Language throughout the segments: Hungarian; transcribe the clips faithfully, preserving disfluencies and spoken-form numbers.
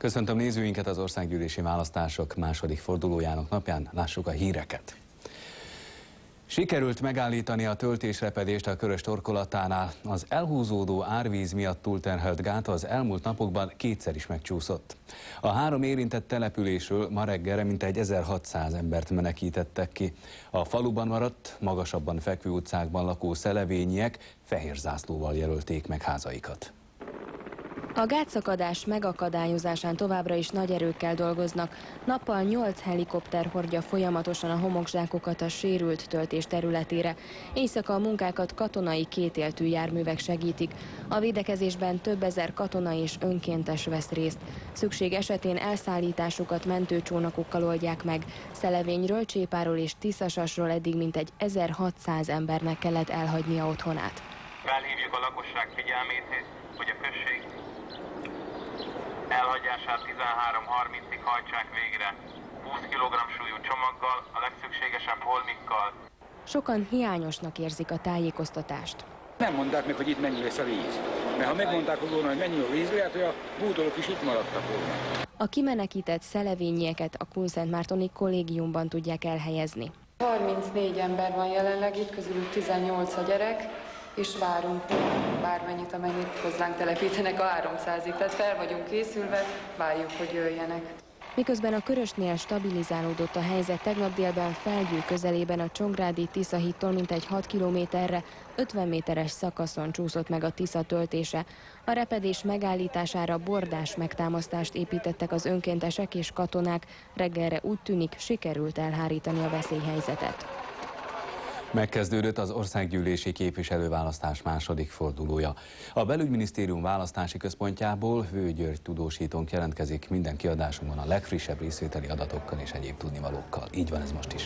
Köszöntöm nézőinket az országgyűlési választások második fordulójának napján. Lássuk a híreket. Sikerült megállítani a töltésrepedést a Körös torkolatánál. Az elhúzódó árvíz miatt túlterhelt gát az elmúlt napokban kétszer is megcsúszott. A három érintett településről ma reggelre mintegy ezerhatszáz embert menekítettek ki. A faluban maradt, magasabban fekvő utcákban lakó szelevényiek fehér zászlóval jelölték meg házaikat. A gátszakadás megakadályozásán továbbra is nagy erőkkel dolgoznak. Nappal nyolc helikopter hordja folyamatosan a homokzsákokat a sérült töltés területére. Éjszaka a munkákat katonai kétéltű járművek segítik. A védekezésben több ezer katona és önkéntes vesz részt. Szükség esetén elszállításukat mentőcsónakokkal oldják meg. Szelevényről, Csépáról és Tiszasasról eddig mintegy ezerhatszáz embernek kellett elhagynia otthonát. Felhívjuk a lakosság figyelmét, hogy a község elhagyását tizenhárom harmincig hajtsák végre, húsz kilogramm súlyú csomaggal, a legszükségesebb holmikkal. Sokan hiányosnak érzik a tájékoztatást. Nem mondták meg, hogy itt mennyi lesz a víz. Mert ha megmondták volna, hogy mennyi a víz, lehet, hogy a bútorok is itt maradtak volna. A kimenekített szelevényieket a Kunszentmártoni kollégiumban tudják elhelyezni. harmincnégy ember van jelenleg itt, közülük tizennyolc a gyerek, és várunk bármennyit, amennyit hozzánk telepítenek a háromszázig. Tehát fel vagyunk készülve, várjuk, hogy jöjjenek. Miközben a Körösnél stabilizálódott a helyzet, tegnap délben Felgyő közelében a Csongrádi Tisza-hídtól mintegy hat kilométerre, ötven méteres szakaszon csúszott meg a Tisza töltése. A repedés megállítására bordás megtámasztást építettek az önkéntesek és katonák. Reggelre úgy tűnik, sikerült elhárítani a veszélyhelyzetet. Megkezdődött az országgyűlési képviselőválasztás második fordulója. A Belügyminisztérium választási központjából Vő György tudósítónk jelentkezik minden kiadásunkban a legfrissebb részvételi adatokkal és egyéb tudnivalókkal. Így van ez most is.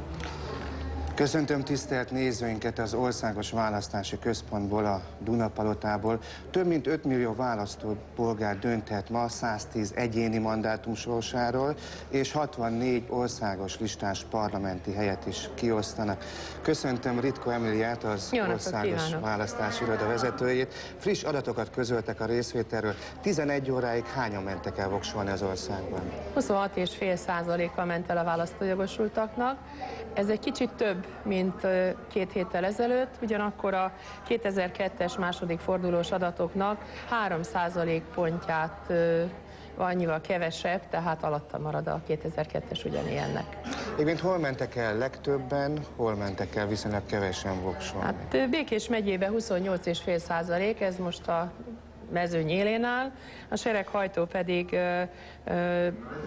Köszöntöm tisztelt nézőinket az Országos Választási Központból, a Dunapalotából. Több mint öt millió választópolgár dönthet ma száztíz egyéni mandátum sorsáról, és hatvannégy országos listás parlamenti helyet is kiosztanak. Köszöntöm Ritko Emiliát, az Jó Országos kívánok. Választási Iroda vezetőjét. Friss adatokat közöltek a részvételről. tizenegy óráig hányan mentek el voksolni az országban? huszonhat egész öt százaléka ment el a választójogosultaknak. Ez egy kicsit több, mint két héttel ezelőtt, ugyanakkor a kétezer-kettes második fordulós adatoknak három százalékpontját annyival kevesebb, tehát alatta marad a kétezer-kettes ugyanilyennek. Egyébként hol mentek el legtöbben, hol mentek el viszonylag kevesen voksolni? Hát Békés megyében huszonnyolc egész öt százalék, ez most a mezőny élén áll, a sereghajtó pedig ö, ö,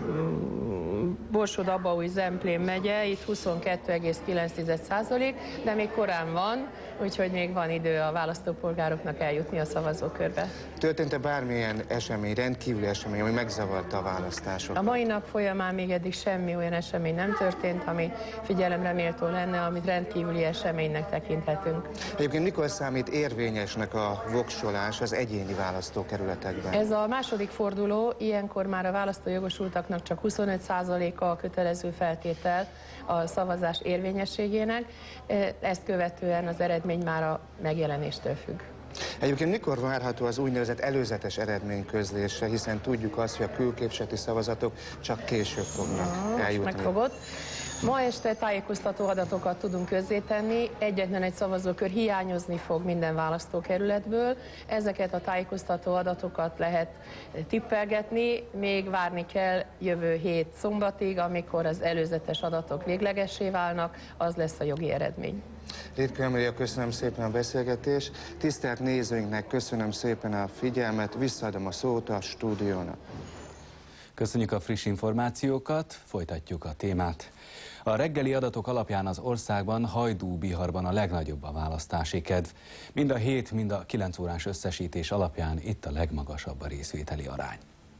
Borsod-Abaúj-Zemplén megye, itt huszonkettő egész kilenc százalék, de még korán van, úgyhogy még van idő a választópolgároknak eljutni a szavazókörbe. Történt-e bármilyen esemény, rendkívüli esemény, ami megzavarta a választásokat? A mai nap folyamán még eddig semmi olyan esemény nem történt, ami figyelemre méltó lenne, amit rendkívüli eseménynek tekinthetünk. Egyébként mikor számít érvényesnek a voksolás az egyéni választókerületekben? Ez a második forduló, ilyenkor már a választójogosultaknak csak huszonöt százaléka a kötelező feltétel a szavazás érvényességének, ezt követően az eredmény már a megjelenéstől függ. Egyébként mikor várható az úgynevezett előzetes eredményközlése, hiszen tudjuk azt, hogy a külképviseleti szavazatok csak később fognak eljutni. Megfogott. Ma este tájékoztató adatokat tudunk közzétenni, egyetlen egy szavazókör hiányozni fog minden választókerületből. Ezeket a tájékoztató adatokat lehet tippelgetni, még várni kell jövő hét szombatig, amikor az előzetes adatok véglegessé válnak, az lesz a jogi eredmény. Ritko Emilia, köszönöm szépen a beszélgetést. Tisztelt nézőinknek köszönöm szépen a figyelmet, visszaadom a szót a stúdiónak. Köszönjük a friss információkat, folytatjuk a témát. A reggeli adatok alapján az országban Hajdú-Biharban a legnagyobb a választási kedv. Mind a hét, mind a kilenc órás összesítés alapján itt a legmagasabb a részvételi arány.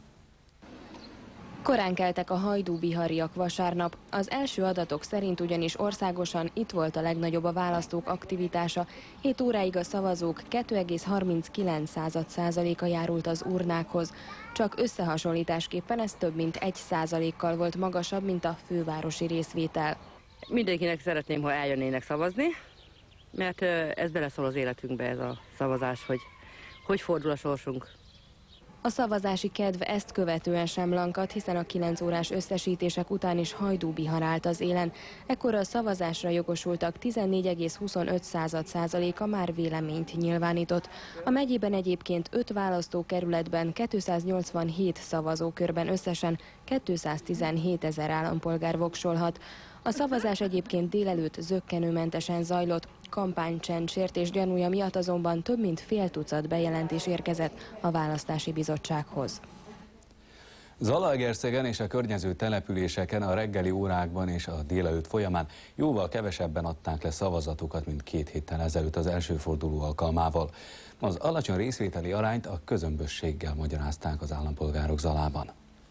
Korán keltek a hajdú-bihariak vasárnap. Az első adatok szerint ugyanis országosan itt volt a legnagyobb a választók aktivitása. hét óráig a szavazók kettő egész harminckilenc százaléka járult az urnákhoz. Csak összehasonlításképpen ez több mint egy százalékkal volt magasabb, mint a fővárosi részvétel. Mindenkinek szeretném, ha eljönnének szavazni, mert ez beleszól az életünkbe, ez a szavazás, hogy hogy fordul a sorsunk. A szavazási kedv ezt követően sem lankadt, hiszen a kilenc órás összesítések után is hajdúbihar állt az élen. Ekkor a szavazásra jogosultak tizennégy egész huszonöt százaléka már véleményt nyilvánított. A megyében egyébként öt választókerületben kétszáznyolcvanhét szavazókörben összesen kétszáztizenhét ezer állampolgár voksolhat. A szavazás egyébként délelőtt zökkenőmentesen zajlott, kampánycsend sértés gyanúja miatt azonban több mint fél tucat bejelentés érkezett a választási bizottsághoz. Zalaegerszegen és a környező településeken a reggeli órákban és a délelőtt folyamán jóval kevesebben adták le szavazatukat, mint két héttel ezelőtt az első forduló alkalmával. Az alacsony részvételi arányt a közömbösséggel magyarázták az állampolgárok Zalában.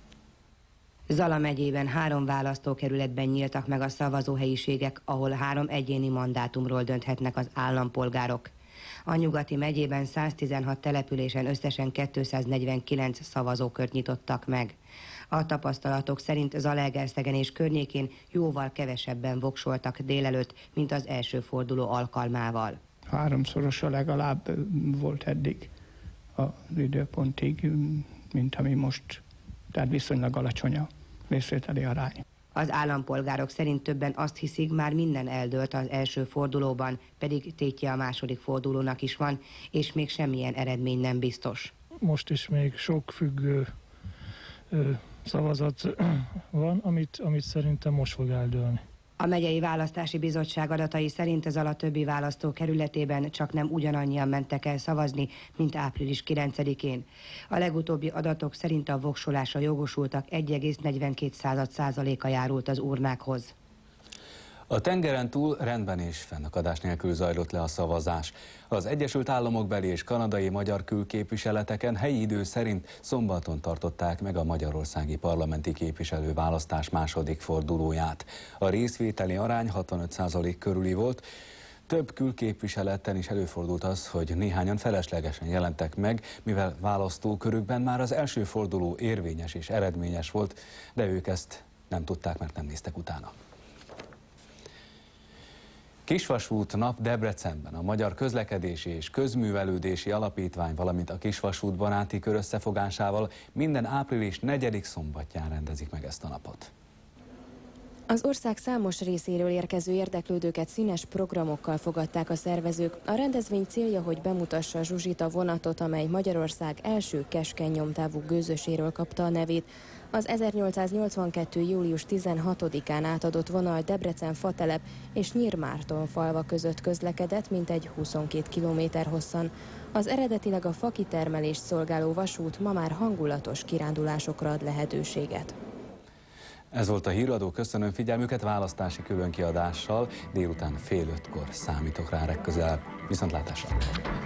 Zala megyében három választókerületben nyíltak meg a szavazóhelyiségek, ahol három egyéni mandátumról dönthetnek az állampolgárok. A Nyugati megyében száztizenhat településen összesen kétszáznegyvenkilenc szavazókört nyitottak meg. A tapasztalatok szerint Zalaegerszegen és környékén jóval kevesebben voksoltak délelőtt, mint az első forduló alkalmával. Háromszorosa legalább volt eddig az időpontig, mint ami most, tehát viszonylag alacsony a részvételi arány. Az állampolgárok szerint többen azt hiszik, már minden eldőlt az első fordulóban, pedig tétje a második fordulónak is van, és még semmilyen eredmény nem biztos. Most is még sok függő ö, szavazat van, amit, amit szerintem most fog eldőlni. A megyei választási bizottság adatai szerint az alatt többi választókerületében csak nem ugyanannyian mentek el szavazni, mint április kilencedikén. A legutóbbi adatok szerint a voksolásra jogosultak egy egész negyvenkét százaléka járult az urnákhoz. A tengeren túl rendben és fennakadás nélkül zajlott le a szavazás. Az Egyesült Államokbeli és kanadai magyar külképviseleteken helyi idő szerint szombaton tartották meg a magyarországi parlamenti képviselőválasztás második fordulóját. A részvételi arány hatvanöt százalék körüli volt. Több külképviseleten is előfordult az, hogy néhányan feleslegesen jelentek meg, mivel választókörükben már az első forduló érvényes és eredményes volt, de ők ezt nem tudták, mert nem néztek utána. Kisvasút nap Debrecenben a Magyar Közlekedési és Közművelődési Alapítvány, valamint a Kisvasút Baráti Kör összefogásával minden április negyedik szombatján rendezik meg ezt a napot. Az ország számos részéről érkező érdeklődőket színes programokkal fogadták a szervezők. A rendezvény célja, hogy bemutassa a Zsuzsita vonatot, amely Magyarország első keskeny nyomtávú gőzöséről kapta a nevét. Az ezernyolcszáznyolcvankettő. július tizenhatodikán átadott vonal Debrecen-Fatelep és Nyírmárton falva között közlekedett, mintegy huszonkét kilométer hosszan. Az eredetileg a fakitermelést szolgáló vasút ma már hangulatos kirándulásokra ad lehetőséget. Ez volt a híradó, köszönöm figyelmüket, választási különkiadással délután fél ötkor számítok rá legközelebb. Viszontlátásra!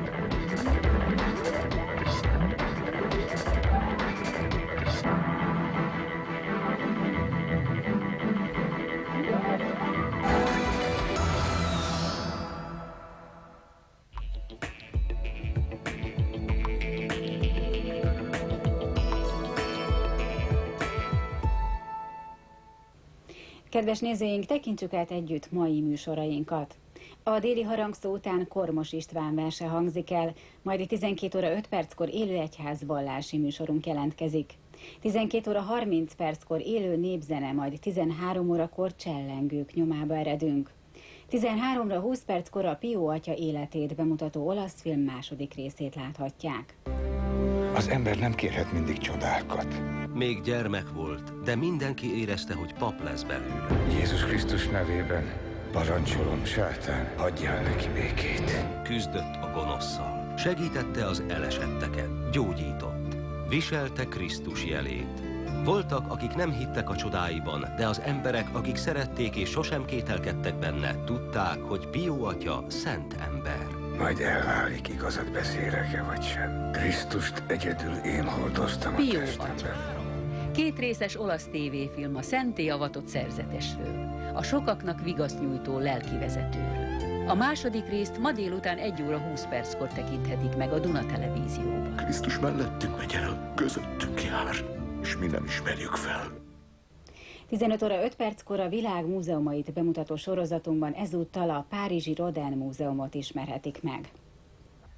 Kedves nézőink, tekintsük át együtt mai műsorainkat. A déli harangszó után Kormos István verse hangzik el, majd tizenkét óra öt perckor élő egyház vallási műsorunk jelentkezik. tizenkét óra harminc perckor élő népzene, majd tizenhárom órakor csellengők nyomába eredünk. tizenhárom óra húsz perckor a Pió atya életét bemutató olasz film második részét láthatják. Az ember nem kérhet mindig csodákat. Még gyermek volt, de mindenki érezte, hogy pap lesz belőle. Jézus Krisztus nevében parancsolom, sátán, adjál neki békét. Küzdött a gonosszal, segítette az elesetteket, gyógyított, viselte Krisztus jelét. Voltak, akik nem hittek a csodáiban, de az emberek, akik szerették és sosem kételkedtek benne, tudták, hogy Pió atya szent ember. Majd elválik, igazat beszélek-e vagy sem. Krisztust egyedül én hordoztam a Pió testemben. Két részes olasz tévéfilm a szenté avatott szerzetesről, a sokaknak vigaszt nyújtó lelkivezetőről. A második részt ma délután egy óra húsz perckor tekinthetik meg a Duna televízióban. Krisztus mellettünk megy el, közöttünk jár, és mi nem ismerjük fel. tizenöt óra öt perckor a világ múzeumait bemutató sorozatunkban ezúttal a párizsi Rodin múzeumot ismerhetik meg.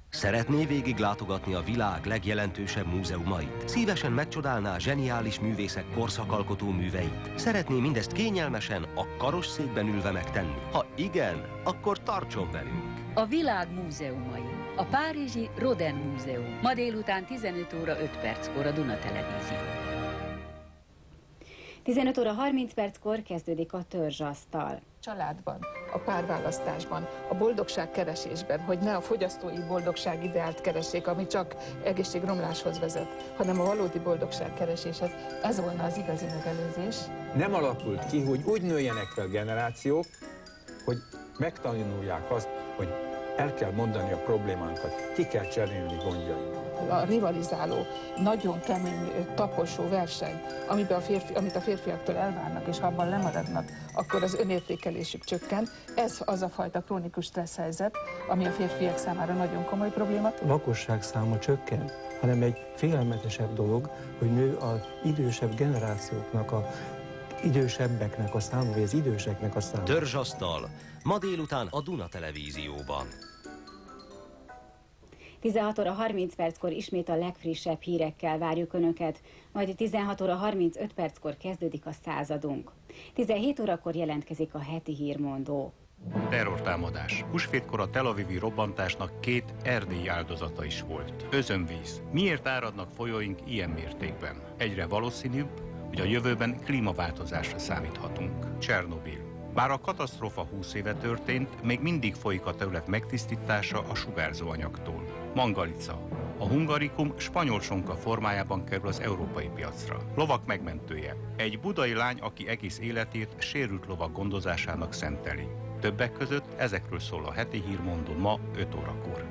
Szeretné végiglátogatni a világ legjelentősebb múzeumait? Szívesen megcsodálná zseniális művészek korszakalkotó műveit? Szeretné mindezt kényelmesen, a karosszékben ülve megtenni? Ha igen, akkor tartson velünk! A világ múzeumai. A párizsi Rodin Múzeum. Ma délután tizenöt óra öt perckor a Duna Televízió. tizenöt óra harminc perckor kezdődik a törzsasztal. Családban, a párválasztásban, a boldogságkeresésben, hogy ne a fogyasztói boldogság ideált keressék, ami csak egészségromláshoz vezet, hanem a valódi boldogságkereséshez. Ez volna az igazi megelőzés. Nem alakult ki, hogy úgy nőjenek fel generációk, hogy megtanulják azt, hogy el kell mondani a problémánkat, ki kell cserélni gondjainkat. A rivalizáló, nagyon kemény, taposó verseny, amiben a férfi, amit a férfiaktól elvárnak, és ha abban lemaradnak, akkor az önértékelésük csökken. Ez az a fajta krónikus stressz helyzet, ami a férfiak számára nagyon komoly probléma. A lakosság száma csökken, hanem egy félelmetesebb dolog, hogy nő az idősebb generációknak, a idősebbeknek a száma, vagy az időseknek a száma. Törzsasztal, ma délután a Duna Televízióban. tizenhat óra harminc perckor ismét a legfrissebb hírekkel várjuk Önöket, majd tizenhat óra harmincöt perckor kezdődik a századunk. tizenhét órakor jelentkezik a heti hírmondó. Terrortámadás. Húsvétkor a Tel Avivi robbantásnak két erdélyi áldozata is volt. Özönvíz. Miért áradnak folyóink ilyen mértékben? Egyre valószínűbb, hogy a jövőben klímaváltozásra számíthatunk. Csernobil. Bár a katasztrófa húsz éve történt, még mindig folyik a terület megtisztítása a sugárzóanyagtól. Mangalica. A hungarikum spanyol sonka formájában kerül az európai piacra. Lovak megmentője. Egy budai lány, aki egész életét sérült lovak gondozásának szenteli. Többek között ezekről szól a heti hírmondó ma öt órakor.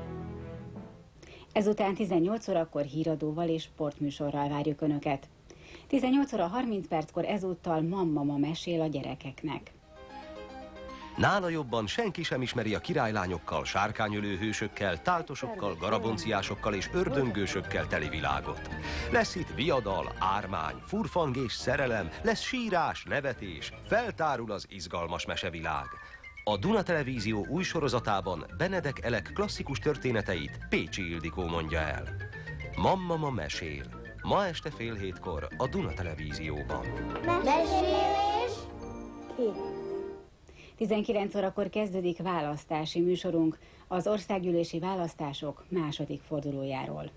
Ezután tizennyolc órakor híradóval és sportműsorral várjuk Önöket. tizennyolc óra harminc perckor ezúttal Mamma mesél a gyerekeknek. Nála jobban senki sem ismeri a királylányokkal, sárkányölő hősökkel, táltosokkal, garabonciásokkal és ördöngősökkel teli világot. Lesz itt viadal, ármány, furfang és szerelem, lesz sírás, nevetés, feltárul az izgalmas mesevilág. A Duna Televízió új sorozatában Benedek Elek klasszikus történeteit Pécsi Ildikó mondja el. Mamma mesél. Ma este fél hétkor a Duna Televízióban. Mesélés ki? tizenkilenc órakor kezdődik választási műsorunk az országgyűlési választások második fordulójáról.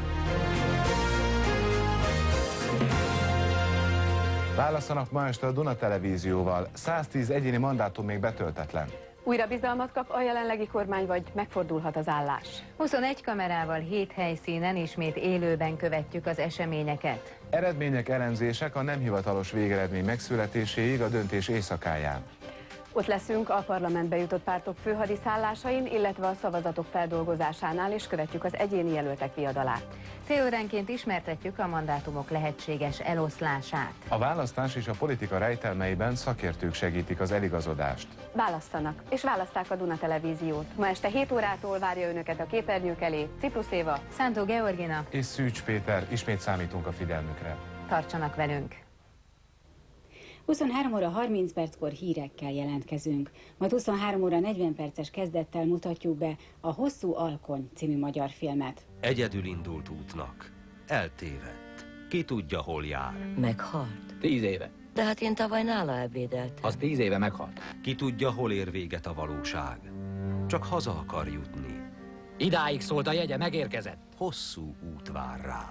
Válasszanak ma este a Duna Televízióval. száztíz egyéni mandátum még betöltetlen. Újra bizalmat kap a jelenlegi kormány, vagy megfordulhat az állás? huszonegy kamerával hét helyszínen ismét élőben követjük az eseményeket. Eredmények, elemzések a nem hivatalos végeredmény megszületéséig a döntés éjszakáján. Ott leszünk a parlamentbe jutott pártok főhadiszállásain, illetve a szavazatok feldolgozásánál, és követjük az egyéni jelöltek viadalát. Fél óránként ismertetjük a mandátumok lehetséges eloszlását. A választás és a politika rejtelmeiben szakértők segítik az eligazodást. Választanak, és választák a Duna Televíziót. Ma este hét órától várja Önöket a képernyők elé Ciprusz Éva, Szántó Georgina és Szűcs Péter. Ismét számítunk a figyelmükre. Tartsanak velünk! huszonhárom óra harminc perckor hírekkel jelentkezünk, majd huszonhárom óra negyven perces kezdettel mutatjuk be a Hosszú Alkony című magyar filmet. Egyedül indult útnak. Eltévedt. Ki tudja, hol jár. Meghalt? Tíz éve. De hát én tavaly nála ebédeltem. Az tíz éve meghalt. Ki tudja, hol ér véget a valóság. Csak haza akar jutni. Idáig szólt a jegye, megérkezett. Hosszú út vár rá.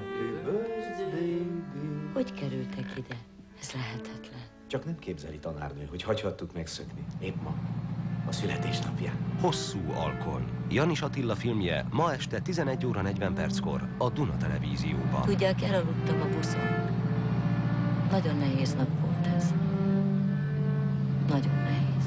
Hogy kerültek ide? Ez lehetetlen. Csak nem képzeli, tanárnő, hogy hagyhattuk megszökni. Épp ma, a születésnapján. Hosszú Alkony. Janis Attila filmje ma este tizenegy óra negyven perckor a Duna Televízióban. Tudják, elaludtam a buszon. Nagyon nehéz nap volt ez. Nagyon nehéz.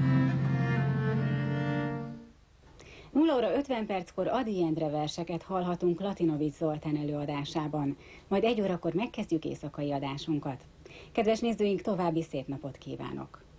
nulla óra ötven perckor Ady Endre verseket hallhatunk Latinovics Zoltán előadásában. Majd egy órakor megkezdjük éjszakai adásunkat. Kedves nézőink, további szép napot kívánok!